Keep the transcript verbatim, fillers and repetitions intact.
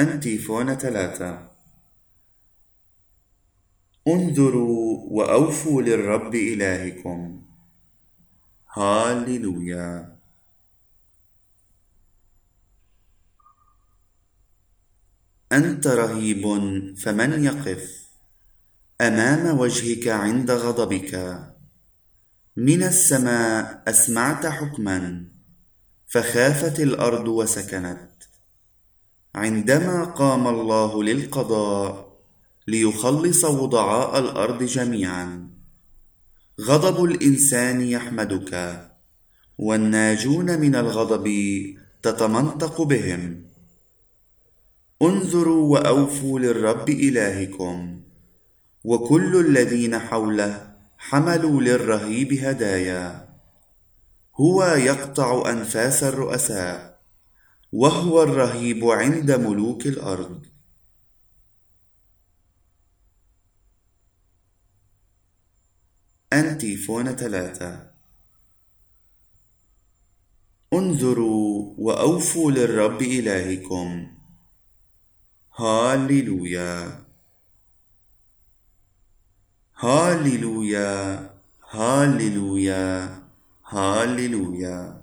أنتيفون ثلاثة. انظروا وأوفوا للرب إلهكم. هاليلويا. أنت رهيب، فمن يقف أمام وجهك عند غضبك؟ من السماء أسمعت حكما، فخافت الأرض وسكنت. عندما قام الله للقضاء ليخلص وضعاء الأرض جميعا، غضب الإنسان يحمدك، والناجون من الغضب تتمنطق بهم. انظروا وأوفوا للرب إلهكم. وكل الذين حوله حملوا للرهيب هدايا. هو يقطع أنفاس الرؤساء، وهو الرهيب عند ملوك الأرض. أنتيفون ثلاثة. انظروا وأوفوا للرب إلهكم. هاليلويا. هاليلويا. هاليلويا. هاليلويا.